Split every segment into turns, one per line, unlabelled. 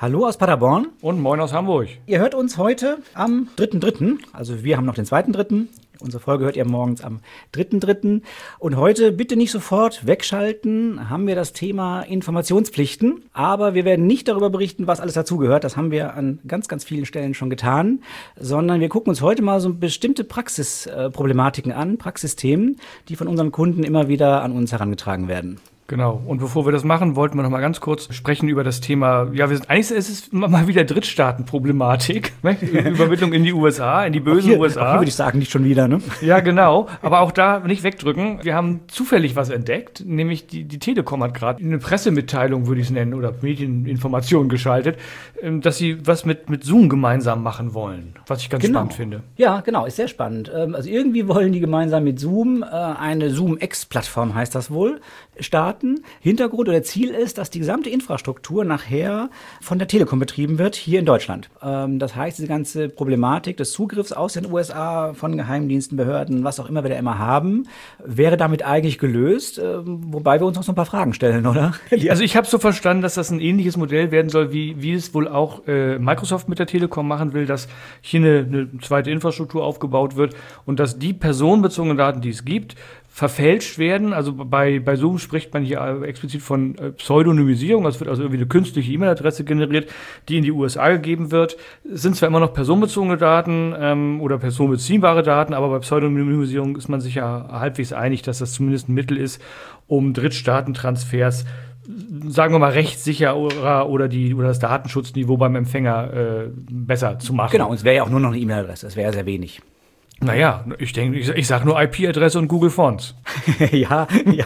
Hallo aus Paderborn.
Und moin aus Hamburg.
Ihr hört uns heute am 3.3., also wir haben noch den 2.3. Unsere Folge hört ihr morgens am 3.3. Und heute bitte nicht sofort wegschalten, haben wir das Thema Informationspflichten. Aber wir werden nicht darüber berichten, was alles dazugehört. Das haben wir an ganz, ganz vielen Stellen schon getan. Sondern wir gucken uns heute mal so bestimmte Praxisproblematiken an, Praxisthemen, die von unseren Kunden immer wieder an uns herangetragen werden.
Genau. Und bevor wir das machen, wollten wir noch mal ganz kurz sprechen über das Thema, es ist mal wieder Drittstaatenproblematik, ne? Übermittlung in die USA, in die bösen USA.
Auch hier würde ich sagen, nicht schon wieder, ne?
Ja, genau. Aber auch da nicht wegdrücken. Wir haben zufällig was entdeckt, nämlich die Telekom hat gerade eine Pressemitteilung, würde ich es nennen, oder Medieninformation geschaltet, dass sie was mit Zoom gemeinsam machen wollen, was ich ganz spannend finde.
Ja, genau, ist sehr spannend. Also irgendwie wollen die gemeinsam mit Zoom, eine Zoom-X-Plattform heißt das wohl, starten. Hintergrund oder Ziel ist, dass die gesamte Infrastruktur nachher von der Telekom betrieben wird, hier in Deutschland. Das heißt, diese ganze Problematik des Zugriffs aus den USA von Geheimdiensten, Behörden, was auch immer wir da immer haben, wäre damit eigentlich gelöst, wobei wir uns noch so ein paar Fragen stellen, oder?
Also ich habe so verstanden, dass das ein ähnliches Modell werden soll, wie es wohl auch Microsoft mit der Telekom machen will, dass hier eine zweite Infrastruktur aufgebaut wird und dass die personenbezogenen Daten, die es gibt, verfälscht werden. Also bei Zoom spricht man hier explizit von Pseudonymisierung. Es wird also irgendwie eine künstliche E-Mail-Adresse generiert, die in die USA gegeben wird. Es sind zwar immer noch personenbezogene Daten oder personenbeziehbare Daten, aber bei Pseudonymisierung ist man sich ja halbwegs einig, dass das zumindest ein Mittel ist, um Drittstaatentransfers, sagen wir mal, rechtssicher oder das Datenschutzniveau beim Empfänger besser zu machen.
Genau, und es wäre ja auch nur noch eine E-Mail-Adresse. Das wäre ja sehr wenig.
Naja, ich sag nur IP-Adresse und Google Fonts.
ja,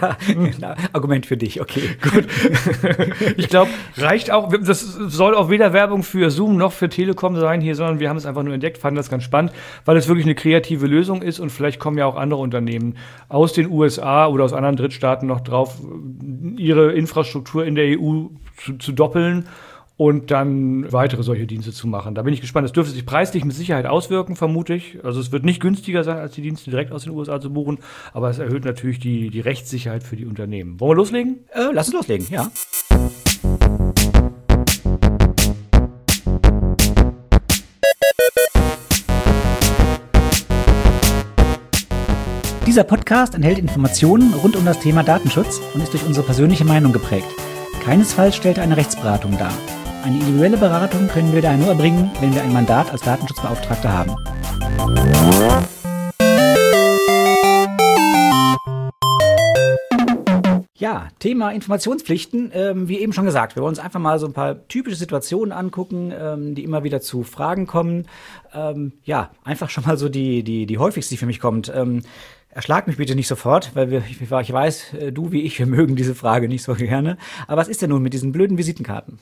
Argument für dich, okay.
Gut. Ich glaube, reicht auch, das soll auch weder Werbung für Zoom noch für Telekom sein hier, sondern wir haben es einfach nur entdeckt, fanden das ganz spannend, weil es wirklich eine kreative Lösung ist und vielleicht kommen ja auch andere Unternehmen aus den USA oder aus anderen Drittstaaten noch drauf, ihre Infrastruktur in der EU zu doppeln und dann weitere solche Dienste zu machen. Da bin ich gespannt. Das dürfte sich preislich mit Sicherheit auswirken, vermute ich. Also es wird nicht günstiger sein, als die Dienste direkt aus den USA zu buchen, aber es erhöht natürlich die Rechtssicherheit für die Unternehmen. Wollen wir loslegen?
Lass uns loslegen, ja. Dieser Podcast enthält Informationen rund um das Thema Datenschutz und ist durch unsere persönliche Meinung geprägt. Keinesfalls stellt er eine Rechtsberatung dar. Eine individuelle Beratung können wir daher nur erbringen, wenn wir ein Mandat als Datenschutzbeauftragter haben. Ja, Thema Informationspflichten, wie eben schon gesagt, wir wollen uns einfach mal so ein paar typische Situationen angucken, die immer wieder zu Fragen kommen. Einfach schon mal so die häufigste, die für mich kommt. Erschlag mich bitte nicht sofort, weil ich weiß, du wie ich, wir mögen diese Frage nicht so gerne. Aber was ist denn nun mit diesen blöden Visitenkarten?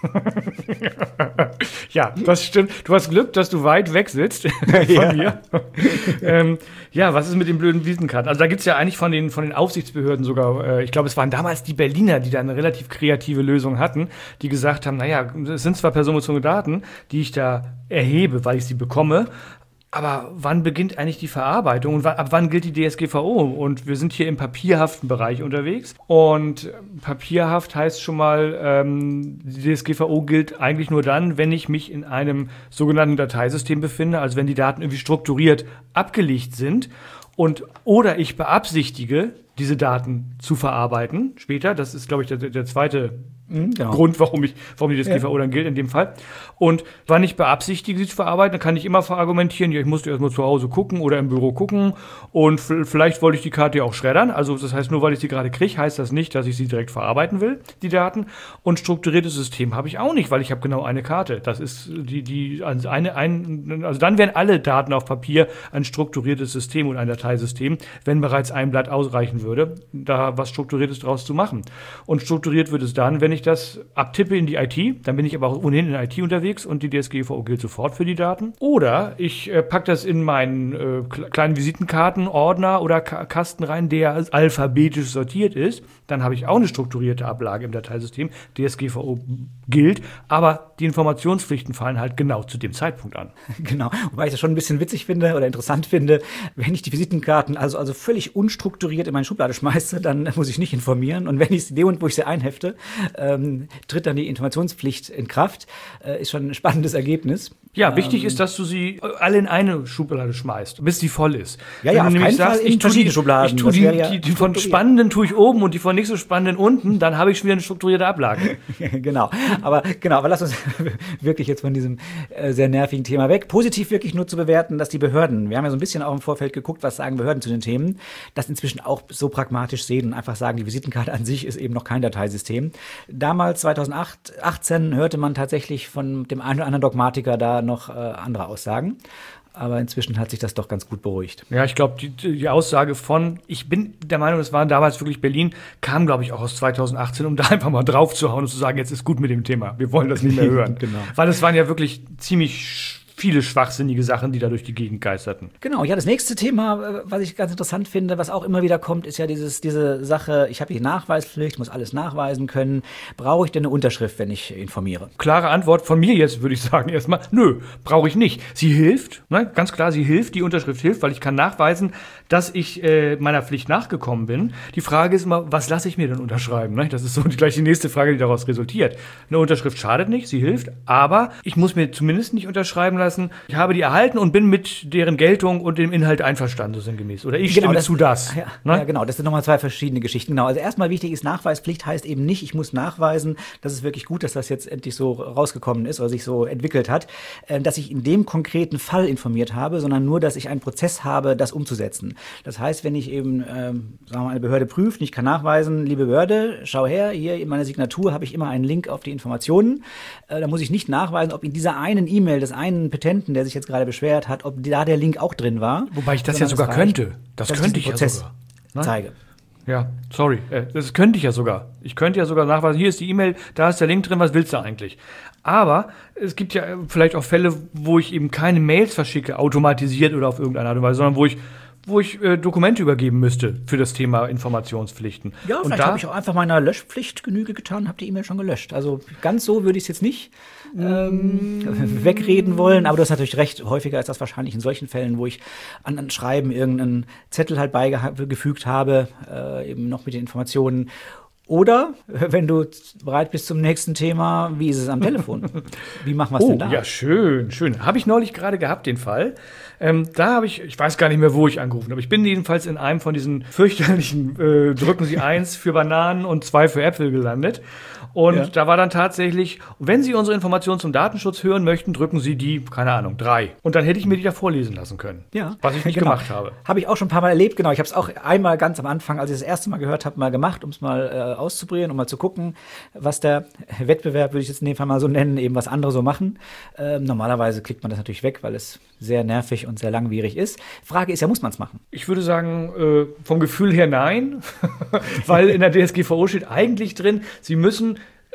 Ja, das stimmt. Du hast Glück, dass du weit weg sitzt von mir. Was ist mit den blöden Visitenkarten? Also da gibt's ja eigentlich von den Aufsichtsbehörden sogar, ich glaube, es waren damals die Berliner, die da eine relativ kreative Lösung hatten, die gesagt haben, es sind zwar personenbezogene Daten, die ich da erhebe, weil ich sie bekomme, aber wann beginnt eigentlich die Verarbeitung und ab wann gilt die DSGVO? Und wir sind hier im papierhaften Bereich unterwegs. Und papierhaft heißt schon mal, die DSGVO gilt eigentlich nur dann, wenn ich mich in einem sogenannten Dateisystem befinde, also wenn die Daten irgendwie strukturiert abgelegt sind oder ich beabsichtige, diese Daten zu verarbeiten später. Das ist, glaube ich, der zweite Grund, warum die DSGVO dann gilt in dem Fall. Und wann ich beabsichtige, sie zu verarbeiten, dann kann ich immer verargumentieren, ich musste erstmal zu Hause gucken oder im Büro gucken und vielleicht wollte ich die Karte ja auch schreddern. Also das heißt, nur weil ich sie gerade kriege, heißt das nicht, dass ich sie direkt verarbeiten will, die Daten. Und strukturiertes System habe ich auch nicht, weil ich habe genau eine Karte. Das ist also dann wären alle Daten auf Papier ein strukturiertes System und ein Dateisystem, wenn bereits ein Blatt ausreichen würde, da was Strukturiertes draus zu machen. Und strukturiert wird es dann, wenn ich das abtippe in die IT, dann bin ich aber auch ohnehin in der IT unterwegs und die DSGVO gilt sofort für die Daten. Oder ich packe das in meinen kleinen Visitenkartenordner oder Kasten rein, der alphabetisch sortiert ist. Dann habe ich auch eine strukturierte Ablage im Dateisystem. DSGVO gilt, aber die Informationspflichten fallen halt genau zu dem Zeitpunkt an.
Genau, wobei ich das schon ein bisschen witzig finde oder interessant finde, wenn ich die Visitenkarten also völlig unstrukturiert in meine Schublade schmeiße, dann muss ich nicht informieren. Und wenn ich sie in dem Moment, wo ich sie einhefte, tritt dann die Informationspflicht in Kraft. Ist schon ein spannendes Ergebnis.
Ja, wichtig ist, dass du sie alle in eine Schublade schmeißt, bis sie voll ist.
Ja, ja, auf keinen Fall in verschiedene Schubladen.
Ich tue die von spannenden tue ich oben und die von nicht so spannenden unten, dann habe ich schon wieder eine strukturierte Ablage.
Genau, aber lass uns wirklich jetzt von diesem sehr nervigen Thema weg. Positiv wirklich nur zu bewerten, dass die Behörden, wir haben ja so ein bisschen auch im Vorfeld geguckt, was sagen Behörden zu den Themen, das inzwischen auch so pragmatisch sehen und einfach sagen, die Visitenkarte an sich ist eben noch kein Dateisystem. Damals, 2018, hörte man tatsächlich von dem einen oder anderen Dogmatiker da noch andere Aussagen. Aber inzwischen hat sich das doch ganz gut beruhigt.
Ja, ich glaube, die Aussage ich bin der Meinung, es war damals wirklich Berlin, kam, glaube ich, auch aus 2018, um da einfach mal drauf zu hauen und zu sagen, jetzt ist gut mit dem Thema. Wir wollen das nicht mehr hören.
Genau.
Weil es waren ja wirklich ziemlich viele schwachsinnige Sachen, die da durch die Gegend geisterten.
Genau, ja, das nächste Thema, was ich ganz interessant finde, was auch immer wieder kommt, ist ja diese Sache, ich habe die Nachweispflicht, muss alles nachweisen können. Brauche ich denn eine Unterschrift, wenn ich informiere?
Klare Antwort von mir jetzt, würde ich sagen, erstmal, nö, brauche ich nicht. Sie hilft, ne? Ganz klar, sie hilft, die Unterschrift hilft, weil ich kann nachweisen, dass ich meiner Pflicht nachgekommen bin. Die Frage ist immer, was lasse ich mir denn unterschreiben? Ne? Das ist so gleich die nächste Frage, die daraus resultiert. Eine Unterschrift schadet nicht, sie hilft, aber ich muss mir zumindest nicht unterschreiben lassen, ich habe die erhalten und bin mit deren Geltung und dem Inhalt einverstanden, so sinngemäß. Oder ich stimme zu das.
Ja, ne? Ja, genau, das sind nochmal zwei verschiedene Geschichten. Genau, also erstmal wichtig ist, Nachweispflicht heißt eben nicht, ich muss nachweisen, das ist wirklich gut, dass das jetzt endlich so rausgekommen ist oder sich so entwickelt hat, dass ich in dem konkreten Fall informiert habe, sondern nur, dass ich einen Prozess habe, das umzusetzen. Das heißt, wenn ich eben, sagen wir mal, eine Behörde prüft und ich kann nachweisen, liebe Behörde, schau her, hier in meiner Signatur habe ich immer einen Link auf die Informationen. Da muss ich nicht nachweisen, ob in dieser einen E-Mail des einen Petenten, der sich jetzt gerade beschwert hat, ob da der Link auch drin war.
Wobei ich das ja sogar könnte. Das könnte ich ja sogar.
Zeige.
Ja, sorry. Das könnte ich ja sogar. Ich könnte ja sogar nachweisen, hier ist die E-Mail, da ist der Link drin, was willst du eigentlich? Aber es gibt ja vielleicht auch Fälle, wo ich eben keine Mails verschicke, automatisiert oder auf irgendeine Art und Weise, sondern wo ich Dokumente übergeben müsste für das Thema Informationspflichten.
Ja, und vielleicht habe ich auch einfach meiner Löschpflicht Genüge getan, habe die E-Mail schon gelöscht. Also ganz so würde ich es jetzt nicht wegreden wollen, aber du hast natürlich recht, häufiger ist das wahrscheinlich in solchen Fällen, wo ich an Schreiben irgendeinen Zettel halt beigefügt habe, eben noch mit den Informationen. Oder, wenn du bereit bist zum nächsten Thema, wie ist es am Telefon? Wie machen wir es denn da?
Ja, schön. Habe ich neulich gerade gehabt, den Fall. Da habe ich weiß gar nicht mehr, wo ich angerufen habe. Ich bin jedenfalls in einem von diesen fürchterlichen drücken Sie 1 für Bananen und 2 für Äpfel gelandet. Und da war dann tatsächlich, wenn Sie unsere Informationen zum Datenschutz hören möchten, drücken Sie die, keine Ahnung, 3. Und dann hätte ich mir die da vorlesen lassen können.
Ja.
Was ich nicht gemacht habe.
Habe ich auch schon ein paar Mal erlebt, genau. Ich habe es auch einmal ganz am Anfang, als ich das erste Mal gehört habe, mal gemacht, um es mal auszuprobieren, um mal zu gucken, was der Wettbewerb, würde ich jetzt in dem Fall mal so nennen, eben was andere so machen. Normalerweise klickt man das natürlich weg, weil es sehr nervig und sehr langwierig ist. Frage ist ja, muss man es machen?
Ich würde sagen, vom Gefühl her nein, weil in der DSGVO steht eigentlich drin, Sie müssen,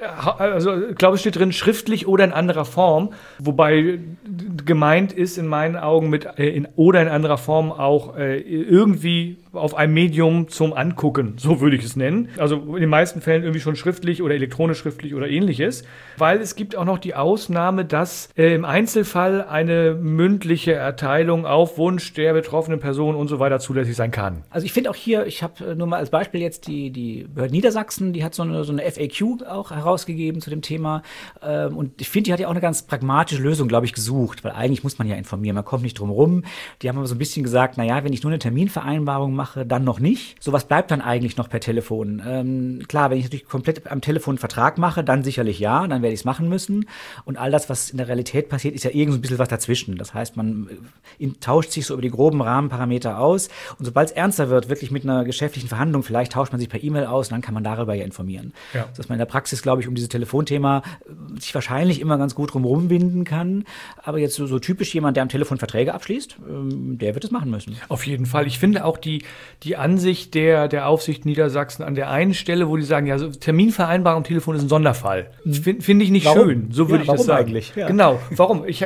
also ich glaube, es steht drin, schriftlich oder in anderer Form, wobei gemeint ist in meinen Augen mit oder in anderer Form auch irgendwie auf einem Medium zum Angucken, so würde ich es nennen. Also in den meisten Fällen irgendwie schon schriftlich oder elektronisch schriftlich oder ähnliches, weil es gibt auch noch die Ausnahme, dass im Einzelfall eine mündliche Erteilung auf Wunsch der betroffenen Person und so weiter zulässig sein kann.
Also ich finde auch hier, ich habe nur mal als Beispiel jetzt die Behörde Niedersachsen, die hat so eine FAQ auch herausgegeben zu dem Thema und ich finde, die hat ja auch eine ganz pragmatische Lösung, glaube ich, gesucht, weil eigentlich muss man ja informieren, man kommt nicht drum rum. Die haben aber so ein bisschen gesagt, naja, wenn ich nur eine Terminvereinbarung mache, dann noch nicht. Sowas bleibt dann eigentlich noch per Telefon. Klar, wenn ich natürlich komplett am Telefon einen Vertrag mache, dann sicherlich ja, dann werde ich es machen müssen. Und all das, was in der Realität passiert, ist ja irgend so ein bisschen was dazwischen. Das heißt, man tauscht sich so über die groben Rahmenparameter aus. Und sobald es ernster wird, wirklich mit einer geschäftlichen Verhandlung, vielleicht tauscht man sich per E-Mail aus und dann kann man darüber ja informieren. Ja. Dass man in der Praxis, glaube ich, um dieses Telefonthema sich wahrscheinlich immer ganz gut rumwinden kann. Aber jetzt so typisch jemand, der am Telefon Verträge abschließt, der wird es machen müssen.
Auf jeden Fall. Ich finde auch die Ansicht der Aufsicht Niedersachsen an der einen Stelle, wo die sagen, ja, so Terminvereinbarung am Telefon ist ein Sonderfall. Finde ich nicht schön. So würde ich das sagen.
Eigentlich? Ja.
Genau. Warum? Ich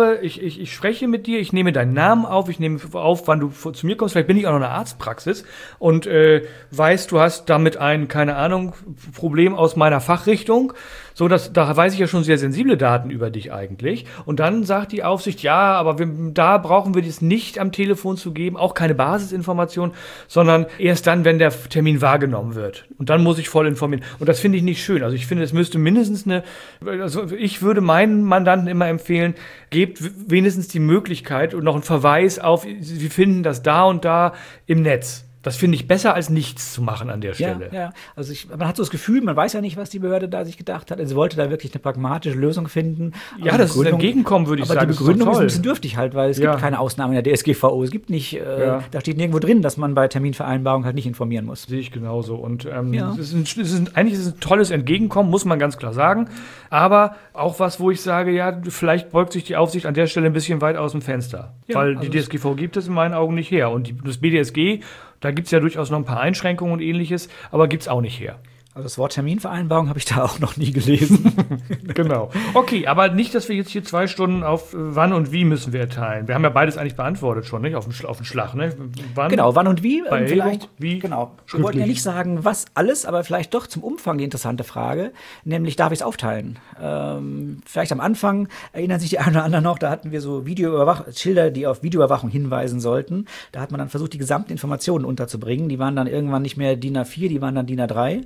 spreche mit dir, ich nehme deinen Namen auf, ich nehme auf, wann du zu mir kommst. Vielleicht bin ich auch noch in einer Arztpraxis und weißt, du hast damit ein, keine Ahnung, Problem aus meiner Fachrichtung. Einrichtung. So, da weiß ich ja schon sehr sensible Daten über dich eigentlich. Und dann sagt die Aufsicht, ja, aber da brauchen wir das nicht am Telefon zu geben, auch keine Basisinformation, sondern erst dann, wenn der Termin wahrgenommen wird. Und dann muss ich voll informieren. Und das finde ich nicht schön. Also ich finde, es müsste mindestens ich würde meinen Mandanten immer empfehlen, gebt wenigstens die Möglichkeit und noch einen Verweis auf, Sie finden das da und da im Netz. Das finde ich besser, als nichts zu machen an der Stelle.
Ja. Also man hat so das Gefühl, man weiß ja nicht, was die Behörde da sich gedacht hat. Also sie wollte da wirklich eine pragmatische Lösung finden.
Ja, das ist ein Entgegenkommen, würde ich sagen.
Aber die Begründung ist ein bisschen dürftig halt, weil es gibt keine Ausnahmen in der DSGVO. Es gibt nicht, da steht nirgendwo drin, dass man bei Terminvereinbarungen halt nicht informieren muss.
Sehe ich genauso. Und eigentlich ist es ein tolles Entgegenkommen, muss man ganz klar sagen. Aber auch was, wo ich sage, ja, vielleicht beugt sich die Aufsicht an der Stelle ein bisschen weit aus dem Fenster. Weil die DSGVO gibt es in meinen Augen nicht her. Und das BDSG, da gibt es ja durchaus noch ein paar Einschränkungen und Ähnliches, aber gibt es auch nicht her.
Also das Wort Terminvereinbarung habe ich da auch noch nie gelesen.
Genau. Okay, aber nicht, dass wir jetzt hier 2 Stunden auf wann und wie müssen wir erteilen. Wir haben ja beides eigentlich beantwortet schon, nicht? Auf den Schlag, ne?
Wann und wie?
Bei
vielleicht.
Wie?
Genau. Wir wollten ja nicht sagen, was alles, aber vielleicht doch zum Umfang die interessante Frage, nämlich darf ich es aufteilen? Vielleicht am Anfang erinnern sich die einen oder anderen noch, da hatten wir so Schilder, die auf Videoüberwachung hinweisen sollten. Da hat man dann versucht, die gesamten Informationen unterzubringen. Die waren dann irgendwann nicht mehr DIN A4, die waren dann DIN A3.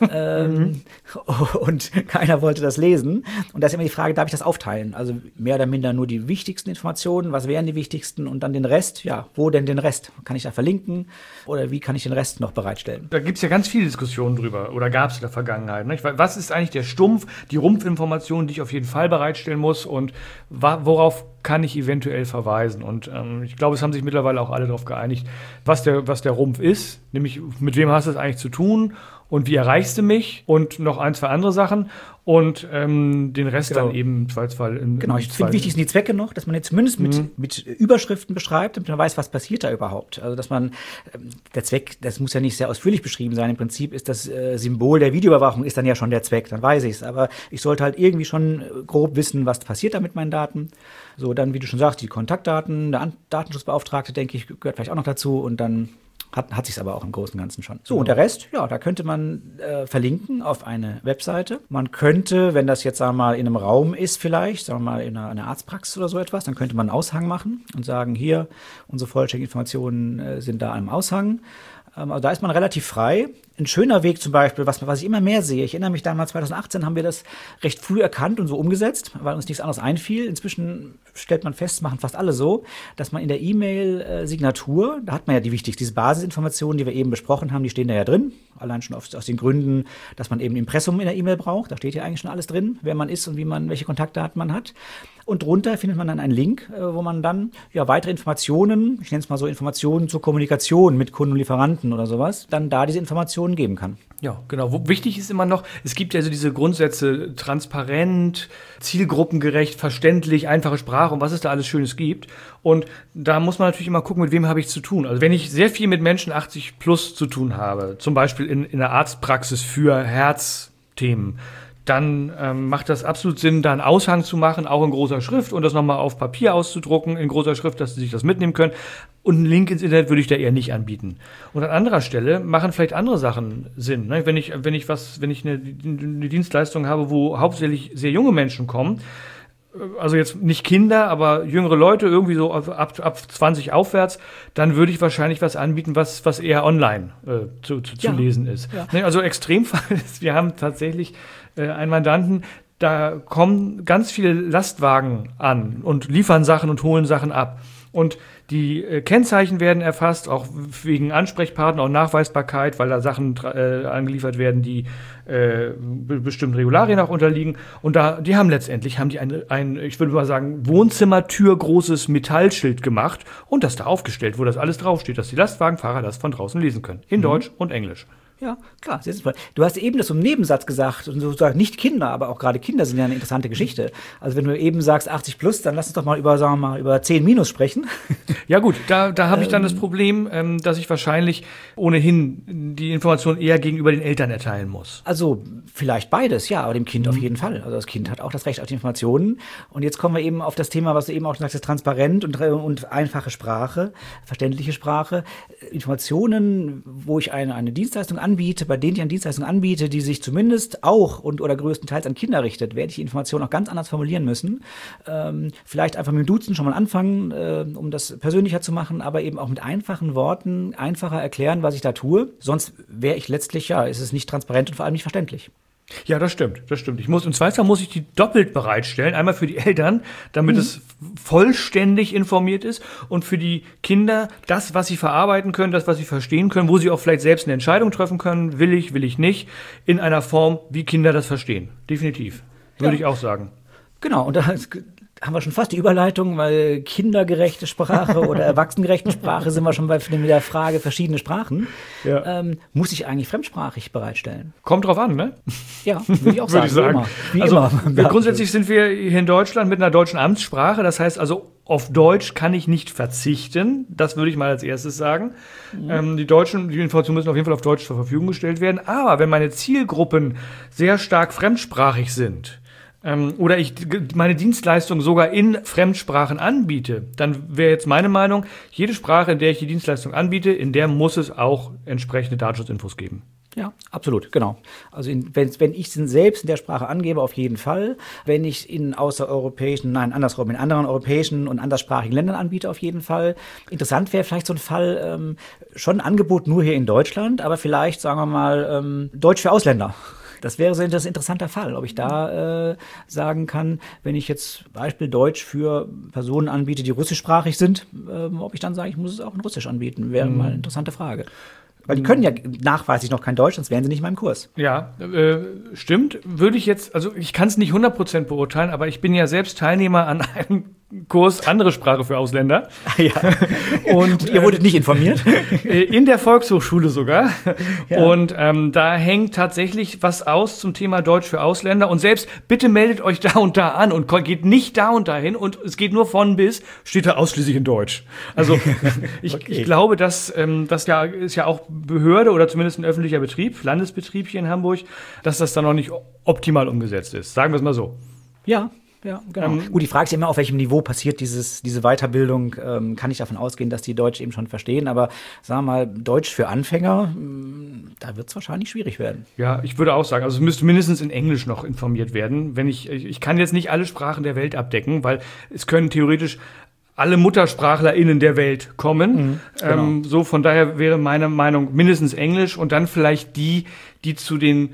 Und keiner wollte das lesen. Und da ist immer die Frage, darf ich das aufteilen? Also mehr oder minder nur die wichtigsten Informationen, was wären die wichtigsten und dann den Rest? Ja, wo denn den Rest? Kann ich da verlinken oder wie kann ich den Rest noch bereitstellen?
Da gibt es ja ganz viele Diskussionen drüber oder gab es in der Vergangenheit. Nicht? Was ist eigentlich der Stumpf, die Rumpfinformation, die ich auf jeden Fall bereitstellen muss und worauf kann ich eventuell verweisen? Und ich glaube, es haben sich mittlerweile auch alle darauf geeinigt, was der Rumpf ist, nämlich mit wem hast du es eigentlich zu tun und wie erreichst du mich und noch 1, 2 andere Sachen und den Rest dann eben im Zweifelsfall.
Ich finde wichtig sind die Zwecke noch, dass man jetzt zumindest mit Überschriften beschreibt, damit man weiß, was passiert da überhaupt. Also dass man, der Zweck, das muss ja nicht sehr ausführlich beschrieben sein, im Prinzip ist das Symbol der Videoüberwachung ist dann ja schon der Zweck, dann weiß ich es. Aber ich sollte halt irgendwie schon grob wissen, was passiert da mit meinen Daten. So, dann, wie du schon sagst, die Kontaktdaten, der Datenschutzbeauftragte, denke ich, gehört vielleicht auch noch dazu und dann hat sich es aber auch im Großen und Ganzen schon. So, und der Rest, ja, da könnte man verlinken auf eine Webseite. Man könnte, wenn das jetzt, sagen wir mal, in einem Raum ist vielleicht, sagen wir mal, in einer Arztpraxis oder so etwas, dann könnte man einen Aushang machen und sagen, hier, unsere vollständigen Informationen sind da im Aushang. Also da ist man relativ frei. Ein schöner Weg zum Beispiel, was ich immer mehr sehe, ich erinnere mich damals, 2018 haben wir das recht früh erkannt und so umgesetzt, weil uns nichts anderes einfiel. Inzwischen stellt man fest, machen fast alle so, dass man in der E-Mail-Signatur, da hat man ja diese Basisinformationen, die wir eben besprochen haben, die stehen da ja drin. Allein schon aus den Gründen, dass man eben Impressum in der E-Mail braucht. Da steht ja eigentlich schon alles drin, wer man ist und welche Kontaktdaten man hat. Und drunter findet man dann einen Link, wo man dann weitere Informationen, ich nenne es mal so Informationen zur Kommunikation mit Kunden und Lieferanten oder sowas, dann da diese Informationen geben kann.
Ja, genau. Wichtig ist immer noch, es gibt ja so diese Grundsätze, transparent, zielgruppengerecht, verständlich, einfache Sprache und was es da alles Schönes gibt. Und da muss man natürlich immer gucken, mit wem habe ich zu tun. Also wenn ich sehr viel mit Menschen 80 plus zu tun habe, zum Beispiel in der Arztpraxis für Herzthemen, dann macht das absolut Sinn, da einen Aushang zu machen, auch in großer Schrift und das nochmal auf Papier auszudrucken in großer Schrift, dass sie sich das mitnehmen können. Und einen Link ins Internet würde ich da eher nicht anbieten. Und an anderer Stelle machen vielleicht andere Sachen Sinn. Ne? Wenn ich eine Dienstleistung habe, wo hauptsächlich sehr junge Menschen kommen, also jetzt nicht Kinder, aber jüngere Leute, irgendwie so ab 20 aufwärts, dann würde ich wahrscheinlich was anbieten, was eher online zu lesen ist. Ja. Also Extremfall ist, wir haben tatsächlich einen Mandanten, da kommen ganz viele Lastwagen an und liefern Sachen und holen Sachen ab. Und die Kennzeichen werden erfasst, auch wegen Ansprechpartner und Nachweisbarkeit, weil da Sachen angeliefert werden, die bestimmten Regularien auch unterliegen. Und die haben ein, ich würde mal sagen, Wohnzimmertür großes Metallschild gemacht und das da aufgestellt, wo das alles draufsteht, dass die Lastwagenfahrer das von draußen lesen können. In Deutsch und Englisch.
Ja, klar, sehr sinnvoll. Du hast eben das im Nebensatz gesagt, und sozusagen nicht Kinder, aber auch gerade Kinder sind ja eine interessante Geschichte. Also wenn du eben sagst 80 plus, dann lass uns doch mal über 10 minus sprechen.
Ja gut, da habe ich dann das Problem, dass ich wahrscheinlich ohnehin die Information eher gegenüber den Eltern erteilen muss.
Also vielleicht beides, ja, aber dem Kind auf jeden Fall. Also das Kind hat auch das Recht auf die Informationen. Und jetzt kommen wir eben auf das Thema, was du eben auch sagst, transparent und einfache Sprache, verständliche Sprache. Informationen, wo ich eine Dienstleistung anbiete, bei denen ich eine Dienstleistung anbiete, die sich zumindest auch oder größtenteils an Kinder richtet, werde ich die Information auch ganz anders formulieren müssen. Vielleicht einfach mit dem Duzen schon mal anfangen, um das persönlicher zu machen, aber eben auch mit einfachen Worten einfacher erklären, was ich da tue. Sonst wäre ich letztlich, ist es nicht transparent und vor allem nicht verständlich.
Ja, das stimmt. Und zweitens muss ich die doppelt bereitstellen. Einmal für die Eltern, damit es vollständig informiert ist, und für die Kinder das, was sie verarbeiten können, das, was sie verstehen können, wo sie auch vielleicht selbst eine Entscheidung treffen können, will ich nicht, in einer Form, wie Kinder das verstehen. Definitiv. Würde ich auch sagen.
Genau, und da haben wir schon fast die Überleitung, weil kindergerechte Sprache oder erwachsenengerechte Sprache sind wir schon bei der Frage verschiedene Sprachen. Ja. Muss ich eigentlich fremdsprachig bereitstellen?
Kommt drauf an, ne?
Ja, würde ich auch sagen.
Wie immer. Grundsätzlich sind wir hier in Deutschland mit einer deutschen Amtssprache. Das heißt also, auf Deutsch kann ich nicht verzichten. Das würde ich mal als erstes sagen. Die Informationen müssen auf jeden Fall auf Deutsch zur Verfügung gestellt werden. Aber wenn meine Zielgruppen sehr stark fremdsprachig sind, oder ich meine Dienstleistung sogar in Fremdsprachen anbiete, dann wäre jetzt meine Meinung, jede Sprache, in der ich die Dienstleistung anbiete, in der muss es auch entsprechende Datenschutzinfos geben.
Ja, absolut, genau. Also wenn ich es selbst in der Sprache angebe, auf jeden Fall. Wenn ich in anderen europäischen und anderssprachigen Ländern anbiete, auf jeden Fall. Interessant wäre vielleicht so ein Fall, schon ein Angebot nur hier in Deutschland, aber vielleicht, sagen wir mal, Deutsch für Ausländer. Das wäre so ein interessanter Fall, ob ich da sagen kann, wenn ich jetzt Beispiel Deutsch für Personen anbiete, die russischsprachig sind, ob ich dann sage, ich muss es auch in Russisch anbieten, wäre mal eine interessante Frage. Weil die können ja nachweislich noch kein Deutsch, sonst wären sie nicht in meinem Kurs.
Ja, stimmt. Ich kann es nicht 100% beurteilen, aber ich bin ja selbst Teilnehmer an einem Kurs andere Sprache für Ausländer.
Ja. Und ihr wurdet nicht informiert?
In der Volkshochschule sogar. Ja. Und da hängt tatsächlich was aus zum Thema Deutsch für Ausländer. Und selbst bitte meldet euch da und da an und geht nicht da und dahin. Und es geht nur von bis, steht da ausschließlich in Deutsch. Also ich glaube, dass das ist ja auch Behörde oder zumindest ein öffentlicher Betrieb, Landesbetrieb hier in Hamburg, dass das dann noch nicht optimal umgesetzt ist. Sagen wir es mal so.
Ja. Ja, genau. Gut, die Frage ist immer, auf welchem Niveau passiert diese Weiterbildung. Kann ich davon ausgehen, dass die Deutsch eben schon verstehen, aber sagen wir mal, Deutsch für Anfänger, da wird es wahrscheinlich schwierig werden.
Ja, ich würde auch sagen, also es müsste mindestens in Englisch noch informiert werden. Ich kann jetzt nicht alle Sprachen der Welt abdecken, weil es können theoretisch alle MuttersprachlerInnen der Welt kommen. Genau. Von daher wäre meine Meinung mindestens Englisch und dann vielleicht die zu den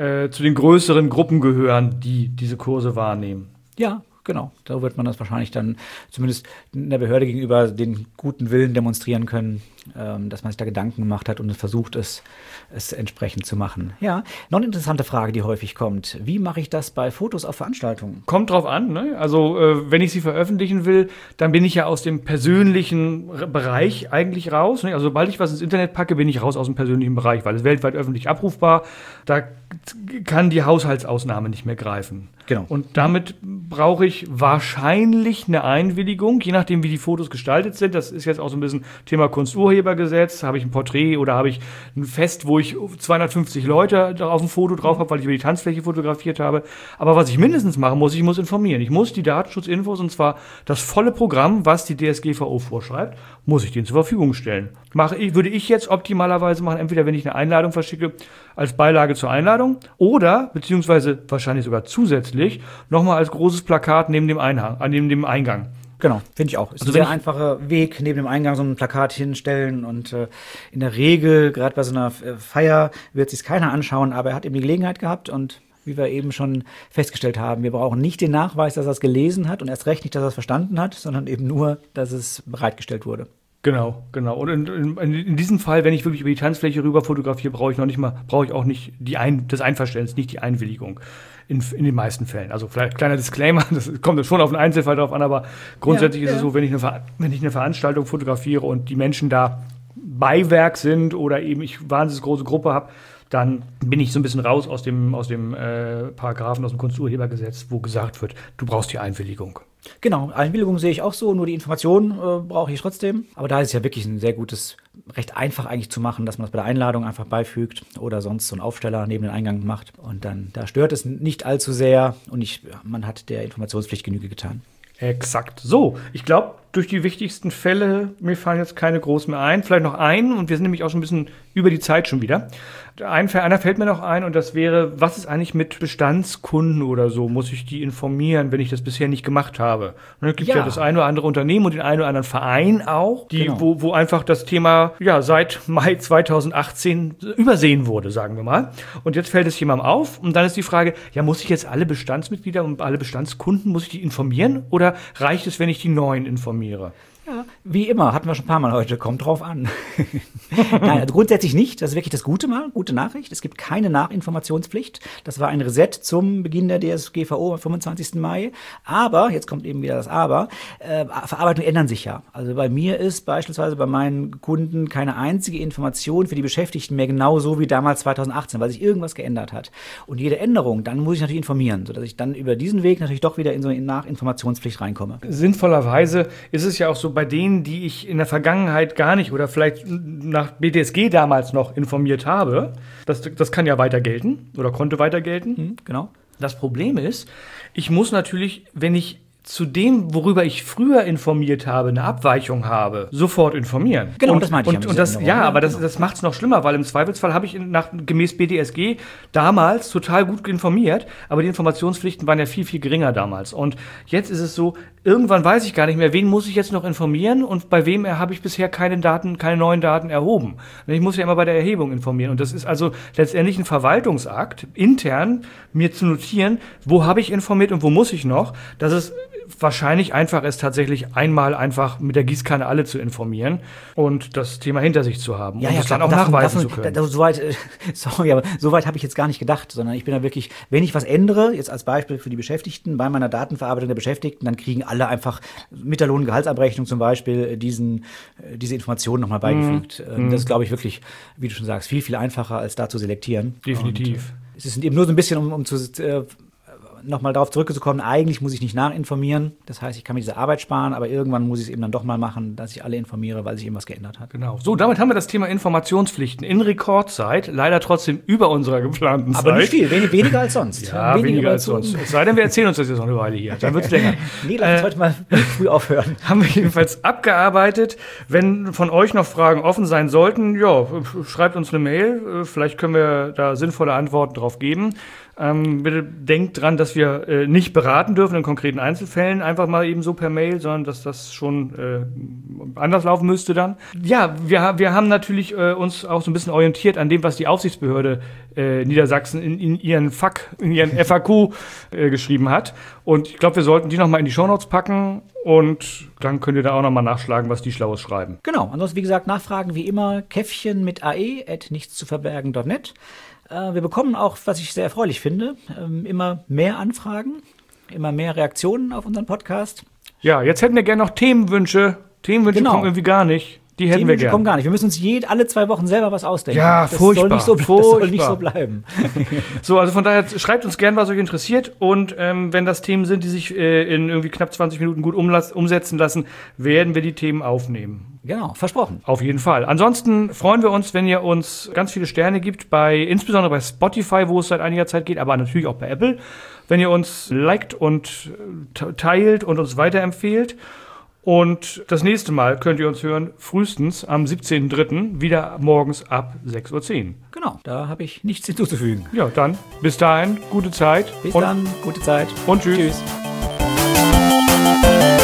größeren Gruppen gehören, die diese Kurse wahrnehmen.
Ja, genau. Da wird man das wahrscheinlich dann zumindest in der Behörde gegenüber den guten Willen demonstrieren können, dass man sich da Gedanken gemacht hat und versucht, es entsprechend zu machen. Ja, noch eine interessante Frage, die häufig kommt. Wie mache ich das bei Fotos auf Veranstaltungen?
Kommt drauf an, ne? Also wenn ich sie veröffentlichen will, dann bin ich ja aus dem persönlichen Bereich eigentlich raus. Ne? Also sobald ich was ins Internet packe, bin ich raus aus dem persönlichen Bereich, weil es weltweit öffentlich abrufbar. Da kann die Haushaltsausnahme nicht mehr greifen.
Genau.
Und damit brauche ich wahrscheinlich eine Einwilligung, je nachdem, wie die Fotos gestaltet sind. Das ist jetzt auch so ein bisschen Thema Kunsturhebergesetz. Habe ich ein Porträt oder habe ich ein Fest, wo ich 250 Leute auf dem Foto drauf habe, weil ich über die Tanzfläche fotografiert habe. Aber was ich mindestens machen muss, ich muss informieren. Ich muss die Datenschutzinfos, und zwar das volle Programm, was die DSGVO vorschreibt, muss ich denen zur Verfügung stellen. Würde ich jetzt optimalerweise machen, entweder wenn ich eine Einladung verschicke, als Beilage zur Einladung oder, beziehungsweise wahrscheinlich sogar zusätzlich, nochmal als großes Plakat neben dem Eingang.
Genau, finde ich auch. Ist ein sehr einfacher Weg, neben dem Eingang so ein Plakat hinstellen und in der Regel, gerade bei so einer Feier, wird sich keiner anschauen, aber er hat eben die Gelegenheit gehabt und wie wir eben schon festgestellt haben, wir brauchen nicht den Nachweis, dass er es gelesen hat und erst recht nicht, dass er es verstanden hat, sondern eben nur, dass es bereitgestellt wurde. Genau.
Und in diesem Fall, wenn ich wirklich über die Tanzfläche rüber fotografiere, brauche ich auch nicht das Einverständnis, nicht die Einwilligung. In den meisten Fällen. Also vielleicht kleiner Disclaimer, das kommt schon auf einen Einzelfall drauf an, aber grundsätzlich ist es so, wenn ich eine Veranstaltung fotografiere und die Menschen da Beiwerk sind oder eben ich eine wahnsinnig große Gruppe habe, dann bin ich so ein bisschen raus aus dem Paragraphen aus dem Kunsturhebergesetz, wo gesagt wird, du brauchst die Einwilligung.
Genau, Einwilligung sehe ich auch so, nur die Information brauche ich trotzdem. Aber da ist es ja wirklich ein sehr gutes, recht einfach eigentlich zu machen, dass man das bei der Einladung einfach beifügt oder sonst so einen Aufsteller neben den Eingang macht. Und dann, da stört es nicht allzu sehr und man hat der Informationspflicht Genüge getan.
Exakt. So, ich glaube, durch die wichtigsten Fälle, mir fallen jetzt keine groß mehr ein. Vielleicht noch einen, und wir sind nämlich auch schon ein bisschen über die Zeit schon wieder. Einer fällt mir noch ein und das wäre, was ist eigentlich mit Bestandskunden oder so? Muss ich die informieren, wenn ich das bisher nicht gemacht habe? Und es gibt ja das eine oder andere Unternehmen und den einen oder anderen Verein auch, wo einfach das Thema seit Mai 2018 übersehen wurde, sagen wir mal. Und jetzt fällt es jemandem auf und dann ist die Frage, muss ich jetzt alle Bestandsmitglieder und alle Bestandskunden, muss ich die informieren oder reicht es, wenn ich die neuen informiere?
Ja, wie immer, hatten wir schon ein paar Mal heute, kommt drauf an. Nein, also grundsätzlich nicht, das ist wirklich das gute Nachricht. Es gibt keine Nachinformationspflicht. Das war ein Reset zum Beginn der DSGVO am 25. Mai. Aber, jetzt kommt eben wieder das Aber, Verarbeitungen ändern sich ja. Also bei mir ist beispielsweise bei meinen Kunden keine einzige Information für die Beschäftigten mehr genau so wie damals 2018, weil sich irgendwas geändert hat. Und jede Änderung, dann muss ich natürlich informieren, sodass ich dann über diesen Weg natürlich doch wieder in so eine Nachinformationspflicht reinkomme.
Sinnvollerweise ist es ja auch so, bei denen, die ich in der Vergangenheit gar nicht oder vielleicht nach BDSG damals noch informiert habe, das kann ja weiter gelten oder konnte weiter gelten.
Genau.
Das Problem ist, ich muss natürlich, wenn ich zu dem, worüber ich früher informiert habe, eine Abweichung habe, sofort informieren.
Genau, das meinte ich.
Und das macht es noch schlimmer, weil im Zweifelsfall habe ich gemäß BDSG damals total gut informiert, aber die Informationspflichten waren ja viel, viel geringer damals. Und jetzt ist es so, irgendwann weiß ich gar nicht mehr, wen muss ich jetzt noch informieren und bei wem habe ich bisher keine neuen Daten erhoben. Ich muss ja immer bei der Erhebung informieren. Und das ist also letztendlich ein Verwaltungsakt, intern mir zu notieren, wo habe ich informiert und wo muss ich noch, dass es wahrscheinlich einfach ist, tatsächlich einmal einfach mit der Gießkanne alle zu informieren und das Thema hinter sich zu haben und es dann auch nachweisen zu können.
Soweit habe ich jetzt gar nicht gedacht, sondern ich bin da wirklich, wenn ich was ändere, jetzt als Beispiel für die Beschäftigten, bei meiner Datenverarbeitung der Beschäftigten, dann kriegen alle einfach mit der Lohn- und Gehaltsabrechnung zum Beispiel diese Informationen nochmal beigefügt. Das ist, glaube ich, wirklich, wie du schon sagst, viel, viel einfacher, als da zu selektieren.
Definitiv.
Und, es ist eben nur so ein bisschen, um nochmal darauf zurückzukommen, eigentlich muss ich nicht nachinformieren. Das heißt, ich kann mir diese Arbeit sparen, aber irgendwann muss ich es eben dann doch mal machen, dass ich alle informiere, weil sich eben was geändert hat.
Genau. So, damit haben wir das Thema Informationspflichten in Rekordzeit, leider trotzdem über unserer geplanten Zeit.
Aber nicht viel, weniger als sonst.
Ja, weniger als sonst. Es sei denn, wir erzählen uns das jetzt noch eine Weile hier, dann wird es länger.
Nee, lass uns heute mal früh aufhören.
Haben wir jedenfalls abgearbeitet. Wenn von euch noch Fragen offen sein sollten, schreibt uns eine Mail, vielleicht können wir da sinnvolle Antworten drauf geben. Bitte denkt dran, dass wir nicht beraten dürfen in konkreten Einzelfällen, einfach mal eben so per Mail, sondern dass das schon anders laufen müsste dann. Ja, wir haben natürlich uns auch so ein bisschen orientiert an dem, was die Aufsichtsbehörde Niedersachsen in ihren FAQ geschrieben hat. Und ich glaube, wir sollten die nochmal in die Shownotes packen und dann könnt ihr da auch nochmal nachschlagen, was die Schlaues schreiben.
Genau, ansonsten wie gesagt, Nachfragen wie immer, Käffchen mit ae@nichtszuverbergen.net. Wir bekommen auch, was ich sehr erfreulich finde, immer mehr Anfragen, immer mehr Reaktionen auf unseren Podcast.
Ja, jetzt hätten wir gerne noch Themenwünsche. Themenwünsche kommen irgendwie gar nicht. Die hätten wir gerne.
Kommen gar nicht. Wir müssen uns alle 2 Wochen selber was ausdenken.
Ja, furchtbar.
Das soll nicht so bleiben.
So, also von daher schreibt uns gern, was euch interessiert. Und wenn das Themen sind, die sich in irgendwie knapp 20 Minuten gut umsetzen lassen, werden wir die Themen aufnehmen.
Genau, versprochen.
Auf jeden Fall. Ansonsten freuen wir uns, wenn ihr uns ganz viele Sterne gibt, insbesondere bei Spotify, wo es seit einiger Zeit geht, aber natürlich auch bei Apple. Wenn ihr uns liked und teilt und uns weiterempfehlt. Und das nächste Mal könnt ihr uns hören, frühestens am 17.03. wieder morgens ab 6:10 Uhr.
Genau, da habe ich nichts hinzuzufügen.
Ja, dann bis dahin, gute Zeit.
Bis dann, gute Zeit.
Und tschüss.
Tschüss.